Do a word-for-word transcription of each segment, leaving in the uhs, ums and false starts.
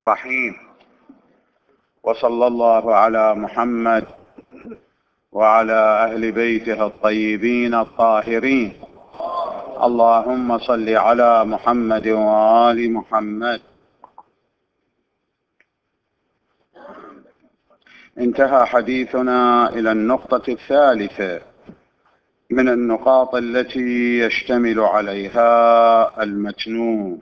رحيم. وصلى الله على محمد وعلى أهل بيته الطيبين الطاهرين. اللهم صل على محمد وآل محمد. انتهى حديثنا إلى النقطة الثالثة من النقاط التي يشتمل عليها المتن.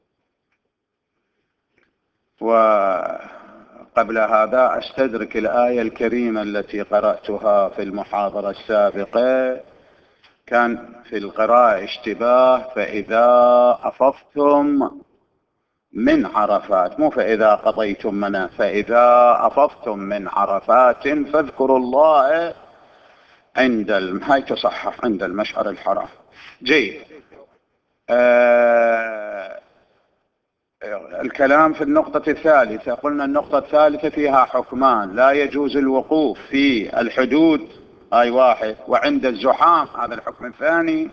وقبل هذا أستدرك الآية الكريمة التي قرأتها في المحاضرة السابقة. كان في القراءة اشتباه: فإذا أفضتم من عرفات، مو فإذا قضيتم منى، فإذا أفضتم من عرفات فاذكروا الله عند الم... هاي تصحح عند المشعر الحرام. جيد. آه... الكلام في النقطة الثالثة. قلنا النقطة الثالثة فيها حكمان: لا يجوز الوقوف في الحدود، هاي واحد، وعند الزحام، هذا الحكم الثاني،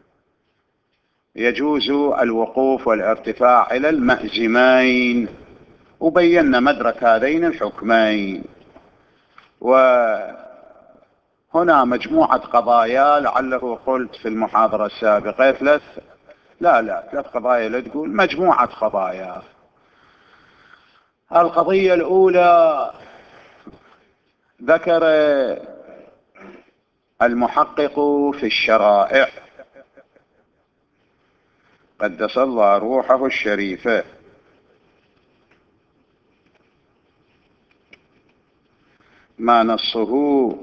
يجوز الوقوف والارتفاع إلى المأزمين، وبينا مدرك هذين الحكمين. وهنا مجموعة قضايا، لعله قلت في المحاضرة السابقة ثلاث لا لا ثلاث قضايا، لا تقول مجموعة قضايا. القضية الأولى ذكر المحقق في الشرائع قدس الله روحه الشريفة ما نصه: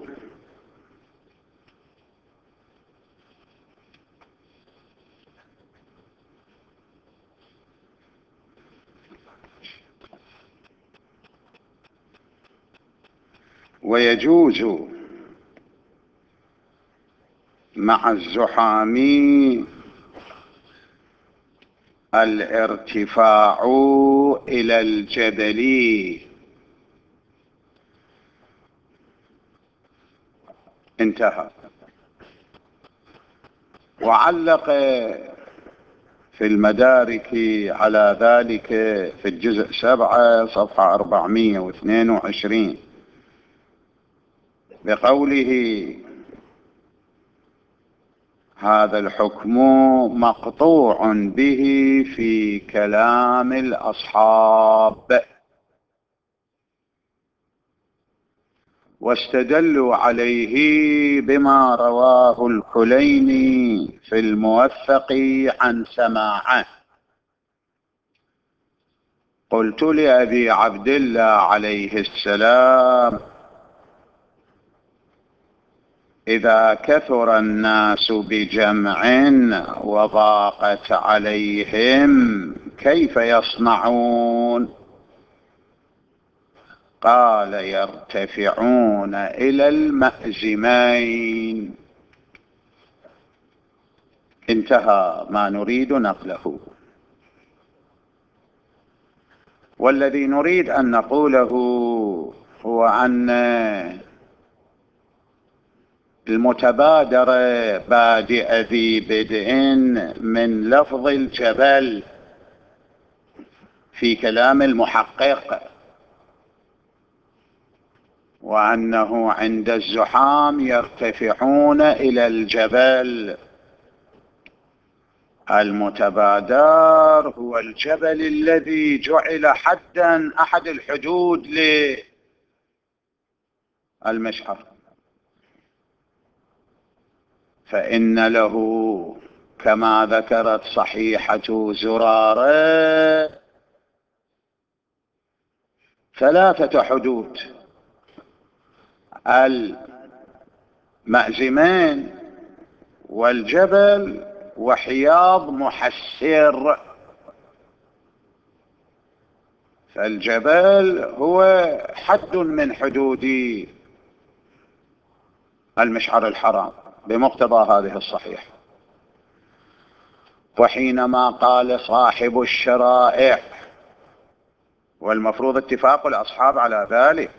ويجوز مع الزحام الارتفاع إلى الجبل. انتهى. وعلق في المدارك على ذلك في الجزء سبعة صفحة أربعمائة واثنين وعشرين بقوله: هذا الحكم مقطوع به في كلام الأصحاب، واستدلوا عليه بما رواه الكليني في الموثق عن سماعه. قلت لأبي عبد الله عليه السلام: إذا كثر الناس بجمع وضاقت عليهم كيف يصنعون؟ قال: يرتفعون إلى المأزمين. انتهى ما نريد نقله. والذي نريد أن نقوله هو أن المتبادر بادئ ذي بدء من لفظ الجبل في كلام المحقق، وأنه عند الزحام يرتفعون إلى الجبل. المتبادر هو الجبل الذي جعل حدا، أحد الحدود للمشعر، فإن له كما ذكرت صحيحة زرارة ثلاثة حدود: المأزمين والجبل وحياض محسر. فالجبل هو حد من حدود المشعر الحرام بمقتضى هذه الصحيح. وحينما قال صاحب الشرائع، والمفروض اتفاق الأصحاب على ذلك،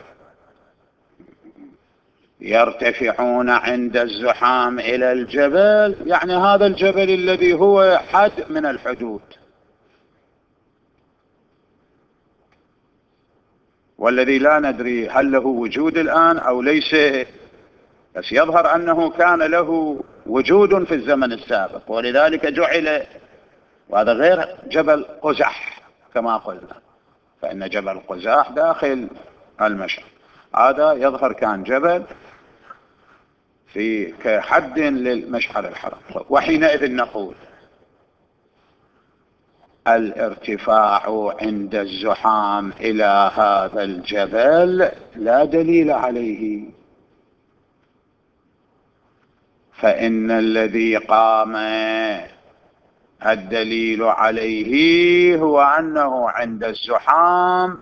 يرتفعون عند الزحام إلى الجبل، يعني هذا الجبل الذي هو حد من الحدود. والذي لا ندري هل له وجود الآن أو ليس، بس يظهر أنه كان له وجود في الزمن السابق، ولذلك جعل. وهذا غير جبل قزح كما قلنا، فإن جبل قزح داخل المشعر، هذا يظهر كان جبل في كحد للمشعر الحرام. وحينئذ نقول الارتفاع عند الزحام إلى هذا الجبل لا دليل عليه، فإن الذي قام الدليل عليه هو أنه عند الزحام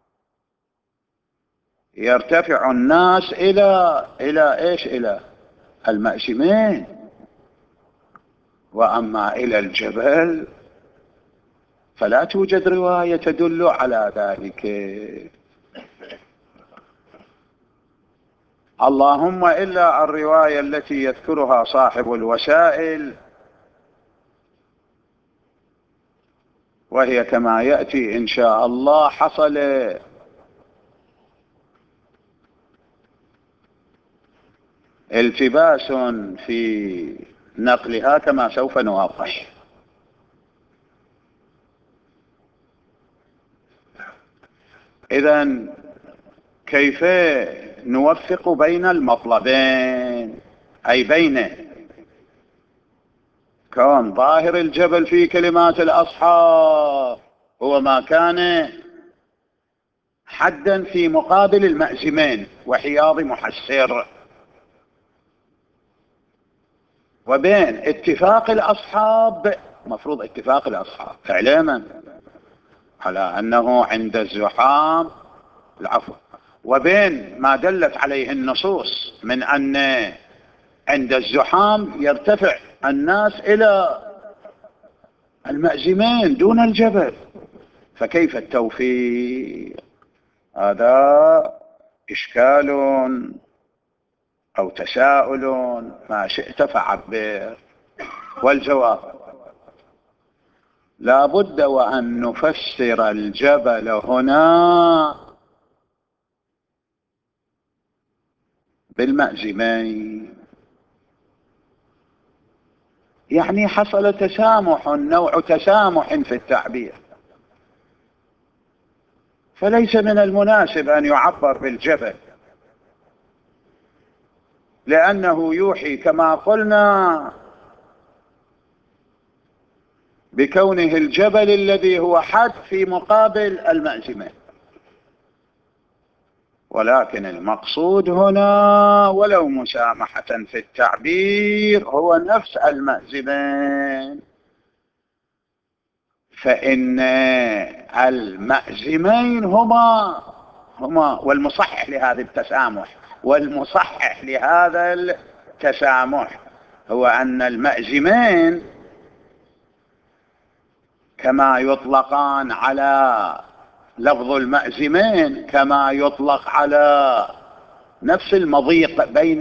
يرتفع الناس إلى إلى إيش؟ إلى المأسمين، وأما إلى الجبل فلا توجد رواية تدل على ذلك. اللهم إلا الرواية التي يذكرها صاحب الوسائل، وهي كما يأتي إن شاء الله. حصل التباس في نقلها كما سوف نوضح. إذن كيف نوفق بين المطلبين، أي بين كون ظاهر الجبل في كلمات الأصحاب هو ما كان حدا في مقابل المأزمين وحياض محسر، وبين اتفاق الأصحاب، مفروض اتفاق الأصحاب إعلاما على أنه عند الزحام العفو، وبين ما دلت عليه النصوص من أن عند الزحام يرتفع الناس إلى المأزمين دون الجبل، فكيف التوفيق؟ هذا إشكال أو تساؤل، ما شئت فعبر. والجواب لا بد وأن نفسر الجبل هنا بالمأزمين، يعني حصل تسامح، نوع تسامح في التعبير، فليس من المناسب أن يعبر بالجبل، لأنه يوحي كما قلنا بكونه الجبل الذي هو حد في مقابل المأزمين. ولكن المقصود هنا ولو مسامحة في التعبير هو نفس المأزمين، فإن المأزمين هما هما والمصحح لهذا التسامح والمصحح لهذا التسامح هو أن المأزمين كما يطلقان على لفظ المأزمين كما يطلق على نفس المضيق بين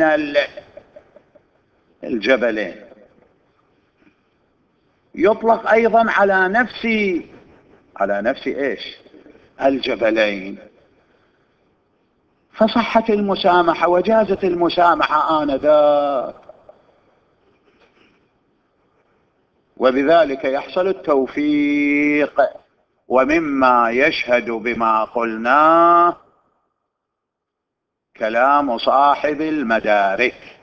الجبلين، يطلق أيضا على نفس على نفس إيش؟ الجبلين. فصحت المسامحة وجازت المسامحة آنذاك، وبذلك يحصل التوفيق. ومما يشهد بما قلناه كلام صاحب المدارك،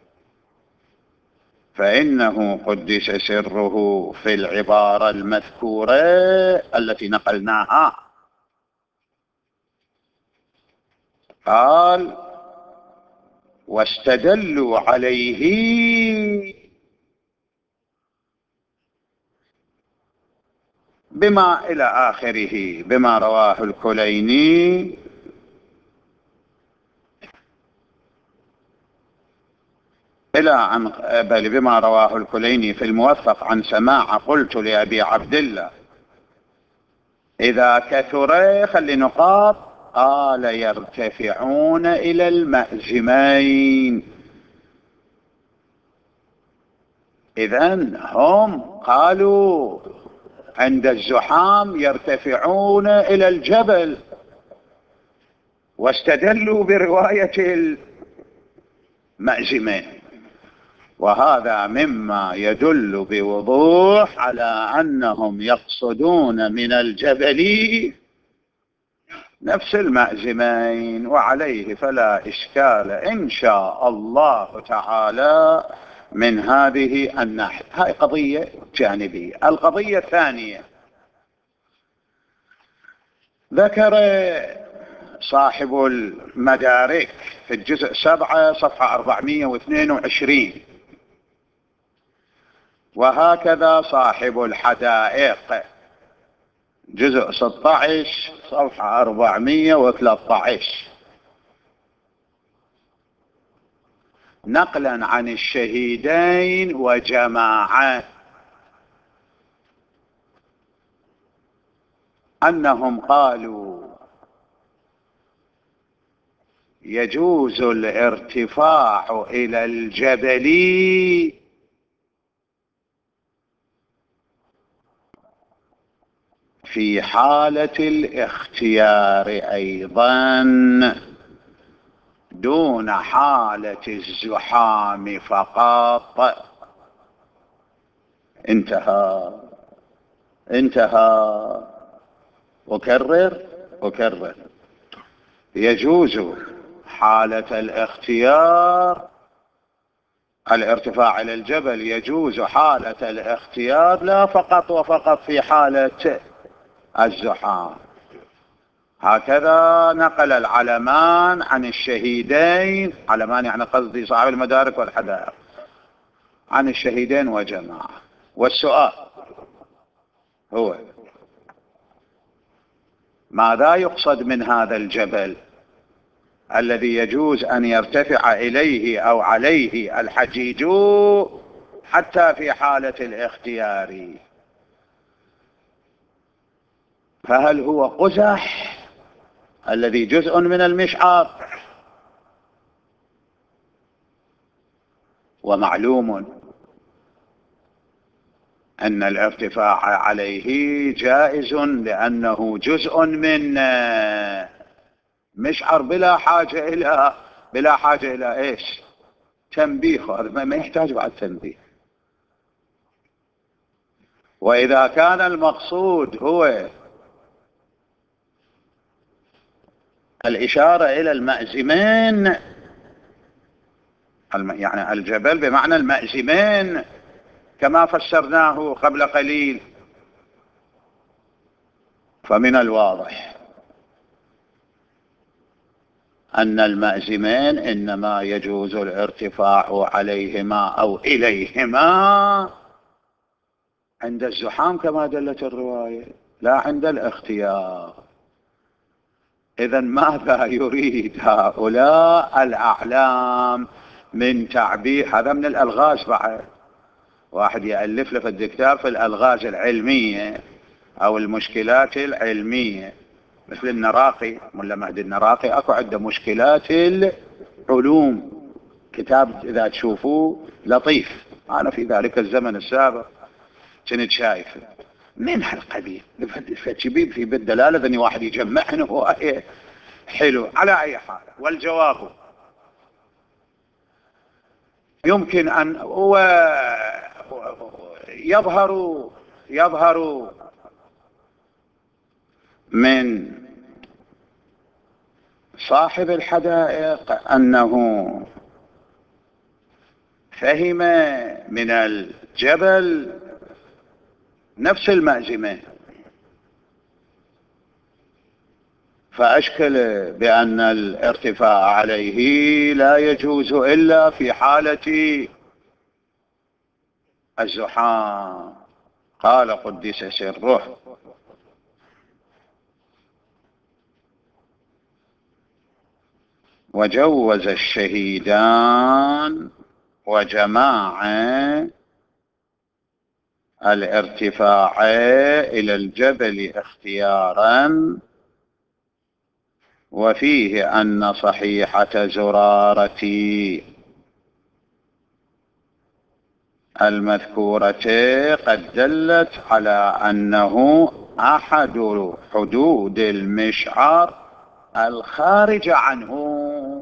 فإنه قدس سره في العبارة المذكورة التي نقلناها قال: واستدلوا عليه بما إلى آخره، بما رواه الكليني إلى عن بل بما رواه الكليني في الموفق عن سماع: قلت لأبي عبد الله إذا كثر خلي نقاط قال يرتفعون إلى المأزمين. إذن هم قالوا عند الزحام يرتفعون إلى الجبل، واستدلوا برواية المأزمين، وهذا مما يدل بوضوح على أنهم يقصدون من الجبل نفس المأزمين، وعليه فلا إشكال إن شاء الله تعالى من هذه الناحية. هاي قضية جانبية. القضية الثانية، ذكر صاحب المدارك في الجزء سبعة صفحة أربعمائة واثنين وعشرين، وهكذا صاحب الحدائق جزء ستة عشر صفحة أربعمائة وثلاثة عشر، نقلا عن الشهيدين وجماعة أنهم قالوا يجوز الارتفاع إلى الجبل في حالة الاختيار أيضا دون حالة الزحام فقط. انتهى انتهى أكرر أكرر يجوز حالة الاختيار، الارتفاع إلى الجبل يجوز حالة الاختيار، لا فقط وفقط في حالة الزحام. هكذا نقل العلمان عن الشهيدين، علمان يعني قصدي صاحب المدارك والحدائق، عن الشهيدين وجماعة. والسؤال هو ماذا يقصد من هذا الجبل الذي يجوز أن يرتفع إليه أو عليه الحجيج حتى في حالة الاختيار؟ فهل هو قزح الذي جزء من المشعر؟ ومعلوم أن الارتفاع عليه جائز لأنه جزء من مشعر بلا حاجة إلى بلا حاجة إلى إيش؟ تنبيه. هذا ما يحتاج بعد تنبيه. وإذا كان المقصود هو الإشارة إلى المأزمين، يعني الجبل بمعنى المأزمين كما فسرناه قبل قليل، فمن الواضح أن المأزمين إنما يجوز الارتفاع عليهما أو إليهما عند الزحام كما دلت الرواية، لا عند الاختيار. إذن ماذا يريد هؤلاء الأعلام من تعبير؟ هذا من الألغاز. بعد واحد يألف له في الدكتور في الألغاز العلمية أو المشكلات العلمية، مثل النراقي، ملا مهدي النراقي أكو عنده مشكلات العلوم، كتاب إذا تشوفوه لطيف. أنا في ذلك الزمن السابق كنت شايفه من هالقبيل، فتشبيب في بالدلالة ذني واحد يجمعنا هواية حلو. على أي حال، والجواب يمكن أن هو يظهر يظهر من صاحب الحدائق أنه فهم من الجبل نفس المأزمة، فأشكل بأن الارتفاع عليه لا يجوز إلا في حالة الزحام. قال قدس سره: وجوز الشهيدان وجماعة الارتفاع إلى الجبل اختيارا، وفيه أن صحيحة زرارة المذكورة قد دلت على أنه أحد حدود المشعر الخارجة عنه.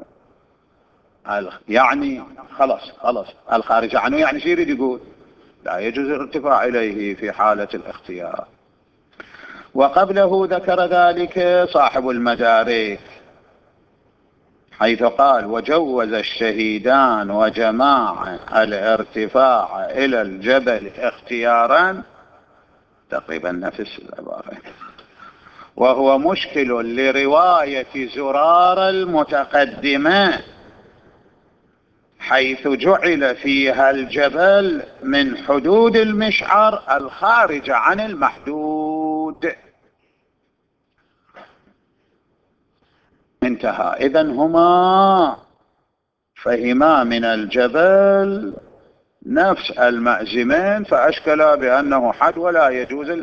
يعني خلاص خلاص الخارجة عنه يعني شو يريد يقول؟ لا يجوز الارتفاع إليه في حالة الاختيار. وقبله ذكر ذلك صاحب المدارك حيث قال وجوز الشهيدان وجماعة الارتفاع إلى الجبل اختيارا، تقريبا نفس العبارة، وهو مشكل لرواية زرار المتقدمة حيث جعل فيها الجبل من حدود المشعر الخارج عن المحدود. انتهى. إذن هما فهما من الجبل نفس المأزمين فأشكلا بأنه حد ولا يجوز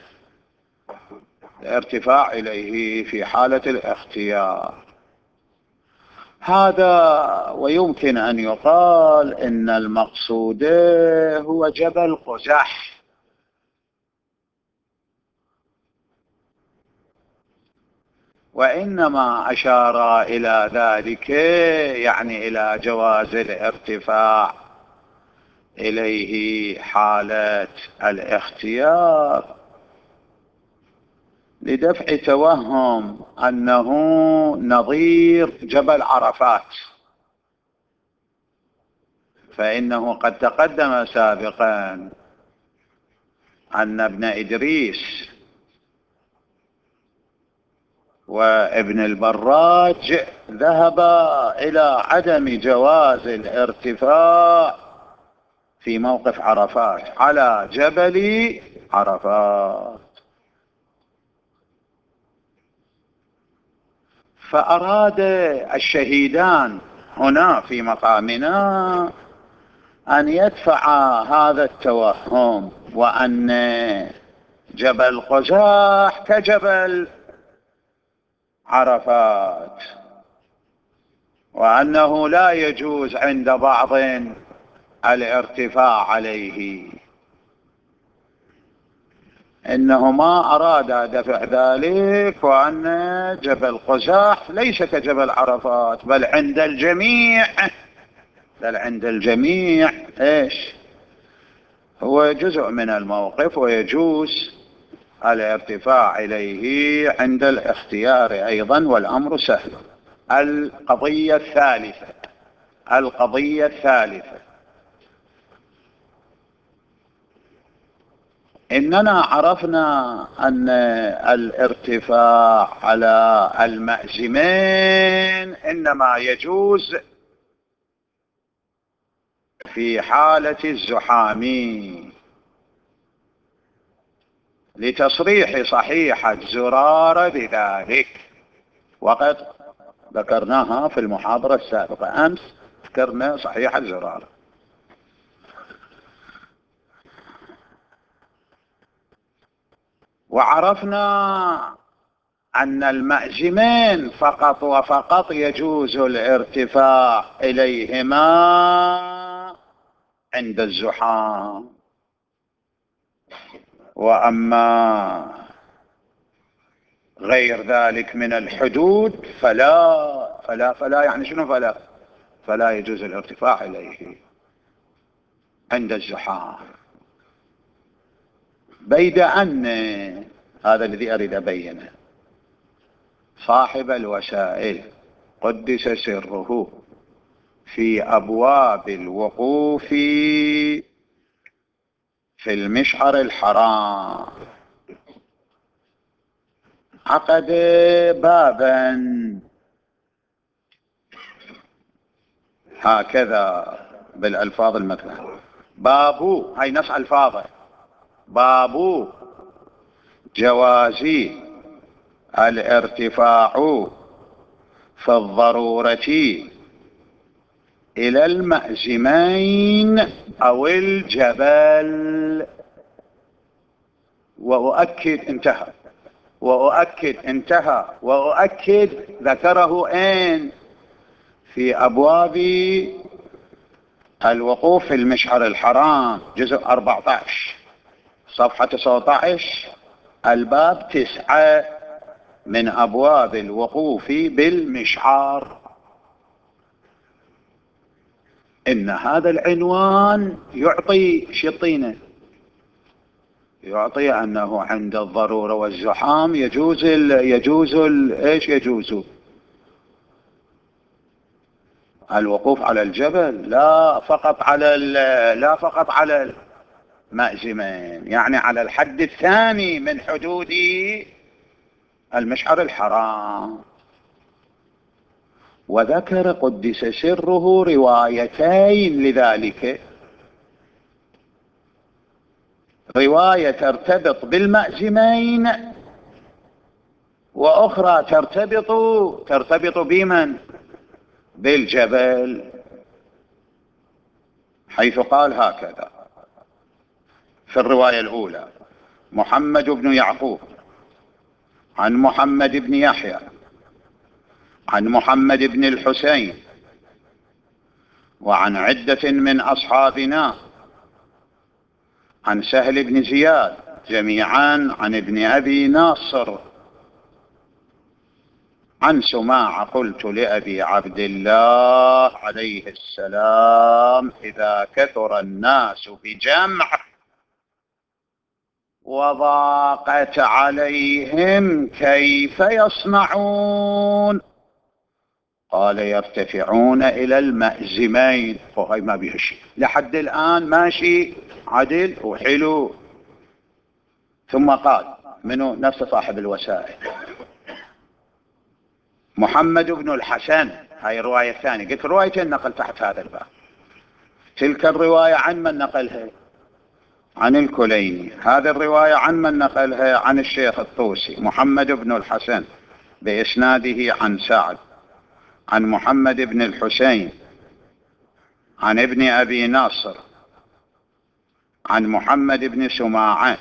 الارتفاع إليه في حالة الاختيار. هذا ويمكن أن يقال إن المقصود هو جبل قزح، وإنما أشار إلى ذلك يعني إلى جواز الارتفاع إليه حالة الاختيار لدفع توهم أنه نظير جبل عرفات، فإنه قد تقدم سابقا أن ابن إدريس وابن البراج ذهب إلى عدم جواز الارتفاع في موقف عرفات على جبل عرفات، فأراد الشهيدان هنا في مقامنا أن يدفع هذا التوهم وأن جبل قزح كجبل عرفات، وأنه لا يجوز عند بعض الارتفاع عليه. إنه ما أراد دفع ذلك، وأن جبل قزح ليس كجبل عرفات بل عند الجميع بل عند الجميع إيش هو جزء من الموقف، ويجوز الارتفاع إليه عند الاختيار أيضا، والأمر سهل. القضية الثالثة القضية الثالثة إننا عرفنا أن الارتفاع على المأزمين إنما يجوز في حالة الزحام، لتصريح صحيحة زرار بذلك، وقد ذكرناها في المحاضرة السابقة أمس، ذكرنا صحيحة زرار. وعرفنا أن المأزمين فقط وفقط يجوز الارتفاع إليهما عند الزحام، وأما غير ذلك من الحدود فلا فلا فلا يعني شنو فلا فلا يجوز الارتفاع إليه عند الزحام. بيد أن هذا الذي أريد أبينه صاحب الوسائل قدس سره في أبواب الوقوف في المشعر الحرام عقد بابا هكذا بالألفاظ المثلى: باب، هاي نص ألفاظه، باب جواز الارتفاع في الضرورة إلى المأزمين أو الجبل. وأؤكد انتهى وأؤكد انتهى وأؤكد ذكره أين؟ في أبواب الوقوف في المشعر الحرام جزء أربعة عشر صفحة تسعة عشر الباب تسعة. من أبواب الوقوف بالمشعار. إن هذا العنوان يعطي شطينة، يعطي أنه عند الضرورة والزحام يجوز ال يجوز ال إيش يجوز الوقوف على الجبل، لا فقط على لا فقط على المأزمين، يعني على الحد الثاني من حدود المشعر الحرام. وذكر قدس سره روايتين لذلك، رواية ترتبط بالمأزمين وأخرى ترتبط ترتبط بمن؟ بالجبل، حيث قال هكذا في الرواية الأولى: محمد بن يعقوب عن محمد بن يحيى عن محمد بن الحسين وعن عدة من أصحابنا عن سهل بن زياد جميعا عن ابن أبي ناصر عن سماع قلت لأبي عبد الله عليه السلام: إذا كثر الناس بجمع وضاقت عليهم كيف يصنعون؟ قال: يرتفعون إلى المأزمين. وهي ما بيها شيء لحد الآن، ماشي عدل وحلو. ثم قال منو؟ نفس صاحب الوسائل، محمد بن الحسن. هاي الرواية الثانية، قلت روايتين نقل تحت هذا الباب. تلك الرواية عن من نقلها؟ عن الكليني. هذه الرواية عن من نقلها؟ عن الشيخ الطوسي. محمد بن الحسن بإسناده عن سعد عن محمد بن الحسين عن ابن أبي ناصر عن محمد بن سماعة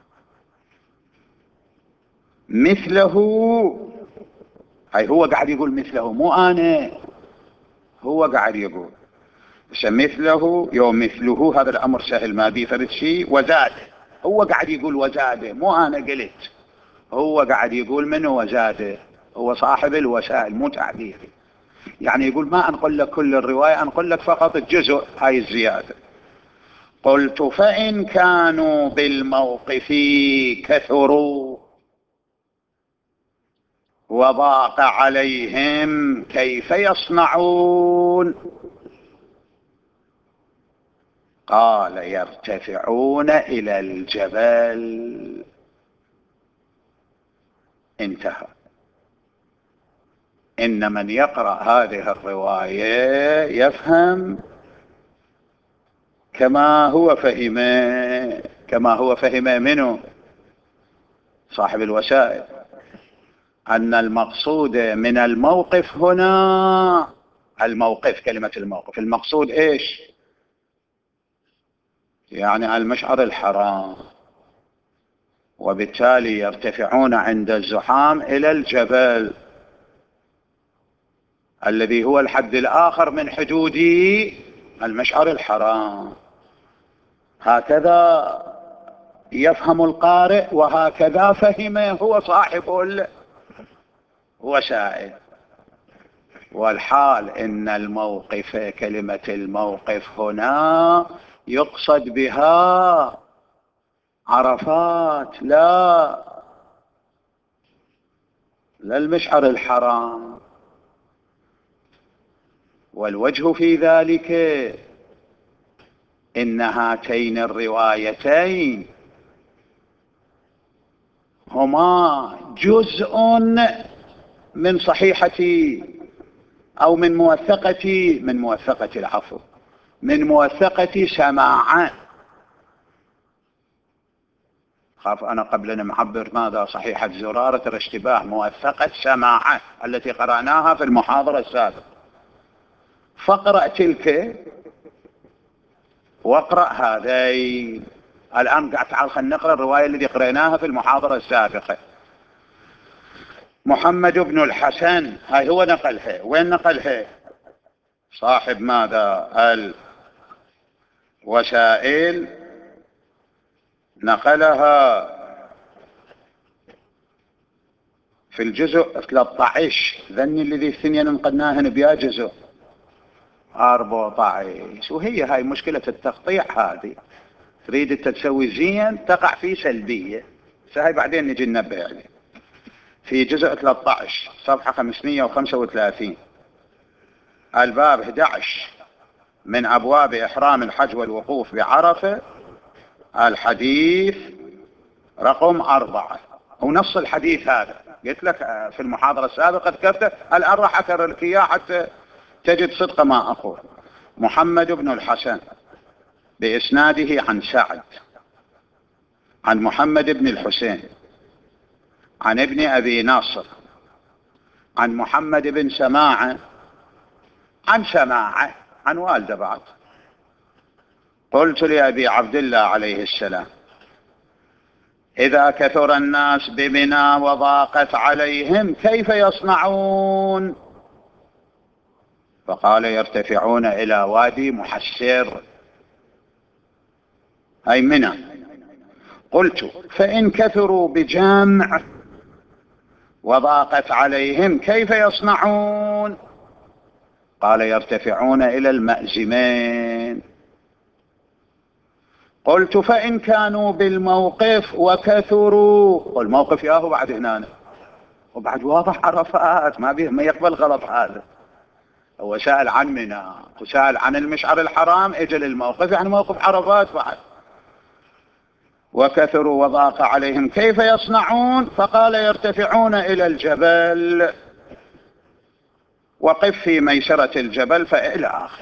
مثله. هاي هو قاعد يقول مثله، مو أنا، هو قاعد يقول مثله. يوم مثله هذا الأمر سهل، ما بيه فرد شيء. وزاد، هو قاعد يقول وزاده، مو أنا قلت، هو قاعد يقول منه وزاده، هو صاحب الوسائل مو تعبيري. يعني يقول ما أنقل لك كل الرواية، أنقل لك فقط الجزء، هاي الزيادة. قلت: فإن كانوا بالموقف كثروا وضاق عليهم كيف يصنعون؟ قال: يرتفعون إلى الجبل. انتهى. إن من يقرأ هذه الرواية يفهم كما هو فهمه، كما هو فهمه منه صاحب الوسائل، أن المقصود من الموقف هنا، الموقف، كلمة الموقف، المقصود إيش؟ يعني المشعر الحرام. وبالتالي يرتفعون عند الزحام إلى الجبل الذي هو الحد الآخر من حدود المشعر الحرام. هكذا يفهم القارئ، وهكذا فهمه هو صاحب الوسائل. والحال إن الموقف، كلمة الموقف هنا يقصد بها عرفات، لا لا المشعر الحرام. والوجه في ذلك إن هاتين الروايتين هما جزء من صحيحة أو من موثقة من موثقة العفو من موثقة سماعة. خاف أنا قبل أن محبر ماذا صحيحة زرارة الاشتباه، موثقة سماعة التي قرأناها في المحاضرة السابقة. فاقرأ تلك واقرأ هذين. الآن قاعد تعال خلينا نقرأ الرواية التي قرأناها في المحاضرة السابقة. محمد بن الحسن، هاي هو نقلها. وين نقلها؟ صاحب ماذا؟ الوسائل نقلها في الجزء ثلاثة عشر ذني الذي اثنين انقدناهن بيا جزء أربعة عشر. وهي هاي مشكلة التقطيع هذه، تريد انت تسوي زين تقع في سلبية. هاي بعدين نجي ننبه عليه. في جزء ثلاثة عشر صفحة خمسمئة وخمسة وثلاثين الباب أحد عشر من أبواب إحرام الحج والوقوف بعرفة، الحديث رقم أربعة. ونص الحديث هذا قلت لك في المحاضرة السابقة ذكرته، الآن راح أكرر لك إياه حتى تجد صدق ما أقول. محمد بن الحسن بإسناده عن سعد عن محمد بن الحسين عن ابن أبي ناصر عن محمد بن سماعة عن سماعة عن والده بعد. قلت لأبي عبد الله عليه السلام: إذا كثر الناس بمنى وضاقت عليهم كيف يصنعون؟ فقال: يرتفعون إلى وادي محسر أي منى. قلت: فإن كثروا بجمع وضاقت عليهم كيف يصنعون؟ قال: يرتفعون إلى المأزمين. قلت: فإن كانوا بالموقف وكثروا؟ والموقف ياهو بعد هنا وبعد واضح عرفات، ما بيه ما يقبل غلط هذا. هو سأل عن منى وسأل عن المشعر الحرام، اجل الموقف يعني موقف عرفات بعد. وكثروا وضاق عليهم كيف يصنعون؟ فقال: يرتفعون إلى الجبل، وقف في ميسرة الجبل فإلى آخره.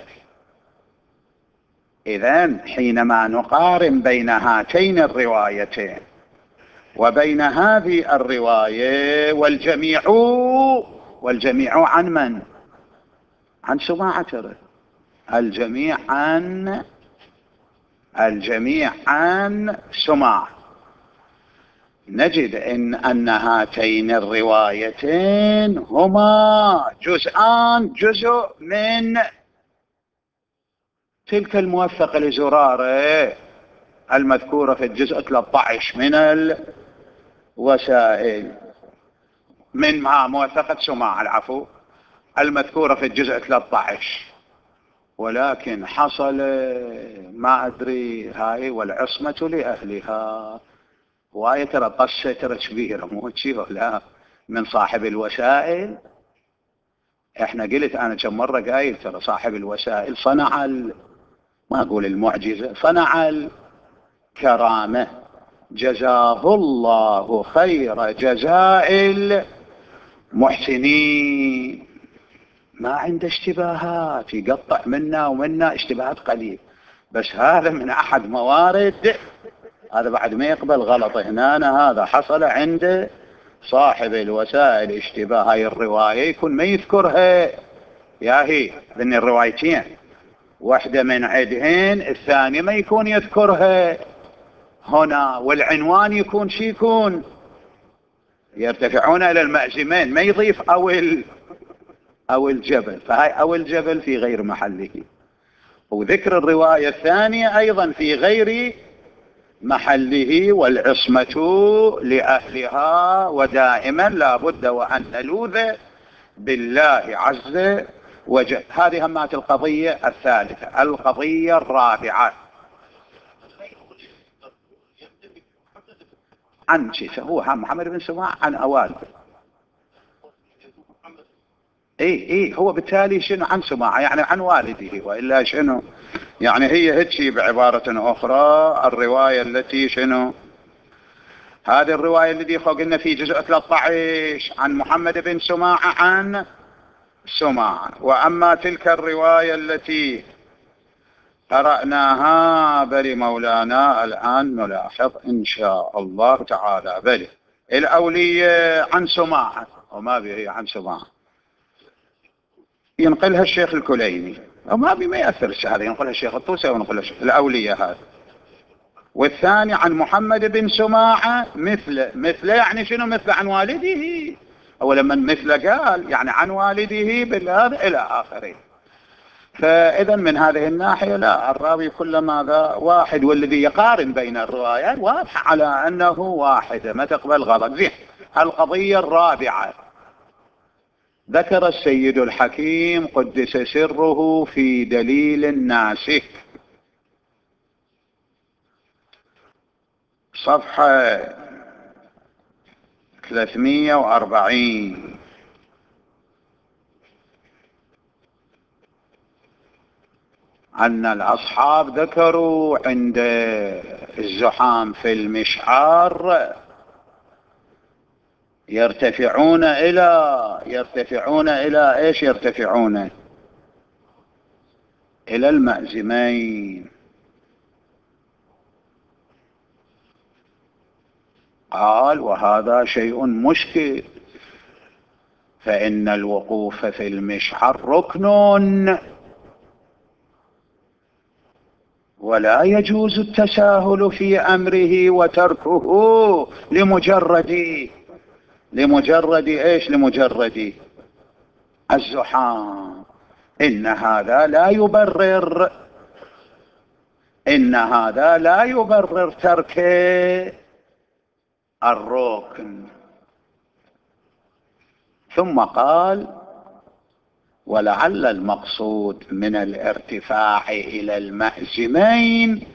إذن حينما نقارن بين هاتين الروايتين وبين هذه الرواية، والجميع والجميع عن من؟ عن سماعة. الجميع عن الجميع عن سماعة. نجد إن أن هاتين الروايتين هما جزءان، جزء من تلك الموثقة لزرارة المذكورة في الجزء ثلاثة عشر من الوسائل، من ما موثقة سماع العفو المذكورة في الجزء ثلاثة عشر. ولكن حصل ما أدري هاي والعصمة لأهلها، وهي ترى قصة ترى كبيرة مو شيء ولا من صاحب الوسائل. احنا قلت انا كم مرة قايل ترى صاحب الوسائل صنع ال... ما اقول المعجزة، صنع الكرامة، جزاه الله خير جزاء المحسنين. ما عنده اشتباهات، يقطع منا ومنا اشتباهات قليل، بس هذا من احد موارد، هذا بعد ما يقبل غلط هنا. هذا حصل عند صاحب الوسائل اشتباه. هاي الرواية يكون ما يذكرها، يا هي لأن الروايتين واحدة من عدهن، الثانية ما يكون يذكرها هنا، والعنوان يكون شي يكون يرتفعون إلى المأزمين، ما يضيف أو ال أو الجبل. فهاي أو الجبل في غير محله، وذكر الرواية الثانية أيضا في غير محله، والعصمة لأهلها. ودائما لا بد وأن نلوذ بالله عز وجل. هذه همات القضية الثالثة. القضية الرابعة عن شيء هو محمد بن سماع عن أوال. اي اي هو بالتالي شنو عن سماع يعني عن والده، وإلا شنو يعني هي هتشي بعبارة أخرى الرواية التي شنو هذه الرواية التي قلنا في جزء ثلاثة عشر عن محمد بن سماعة عن سماعة. وأما تلك الرواية التي قرأناها بل مولانا الآن نلاحظ إن شاء الله تعالى. بل الأولية عن سماعة، وما به عن سماعة ينقلها الشيخ الكليني، أو ما بي ما يأثر هذا، ينقلها الشيخ الطوسي ونقلها الشيخ الأولية هذا. والثاني عن محمد بن سماعة مثل مثل يعني شنو مثل عن والده، أو لما مثل قال يعني عن والده بالهذا إلى آخره. فإذا من هذه الناحية لا، الراوي كل ماذا واحد، والذي يقارن بين الروايات واضح على أنه واحد، ما تقبل غلط. زين القضية الرابعة ذكر السيد الحكيم قدس سره في دليل الناسخ صفحة ثلاثمئة وأربعين، أن الأصحاب ذكروا عند الزحام في المشعار يرتفعون إلى يرتفعون إلى إيش؟ يرتفعون إلى المأزمين. قال وهذا شيء مشكل، فإن الوقوف في المشعر ركن ولا يجوز التساهل في أمره وتركه لمجرد لمجرد إيش؟ لمجرد الزحام. إن هذا لا يبرر إن هذا لا يبرر ترك الركن. ثم قال ولعل المقصود من الارتفاع إلى المأزمين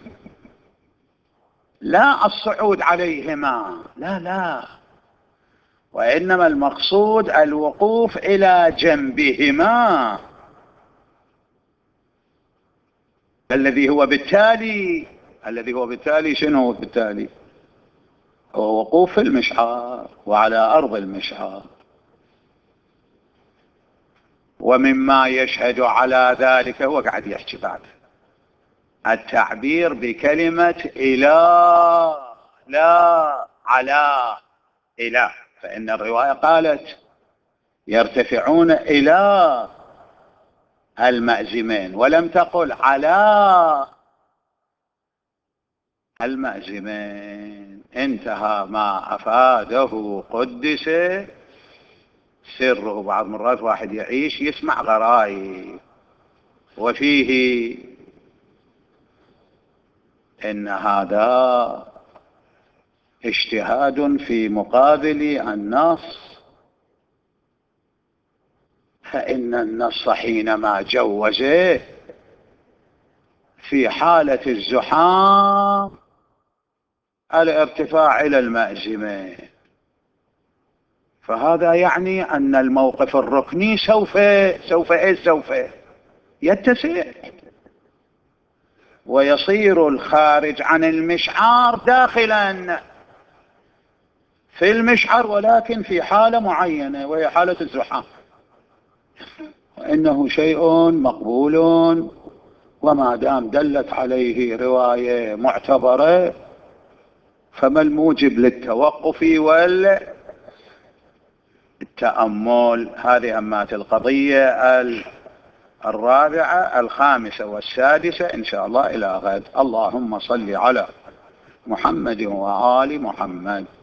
لا الصعود عليهما، لا لا، وإنما المقصود الوقوف إلى جنبهما، الذي هو بالتالي الذي هو بالتالي شنو هو بالتالي؟ هو وقوف في المشعار وعلى أرض المشعار. ومما يشهد على ذلك هو قاعد يحكي بعد التعبير بكلمة إلى، لا على إلى، فإن الرواية قالت يرتفعون إلى المأزمين ولم تقل على المأزمين. انتهى ما أفاده قدس سره. بعض مرات واحد يعيش يسمع غرائب، وفيه إن هذا اجتهاد في مقابل النص، فإن النص حينما جوزه في حالة الزحام الارتفاع إلى المأزمين، فهذا يعني أن الموقف الركني سوف سوف إيه سوف يتسع ويصير الخارج عن المشعار داخلا في المشعر، ولكن في حالة معينة وهي حالة الزحام، وإنه شيء مقبول. وما دام دلت عليه رواية معتبرة فما الموجب للتوقف والتأمل؟ هذه أمات القضية الرابعة الخامسة والسادسة إن شاء الله إلى غد. اللهم صل على محمد وآل محمد.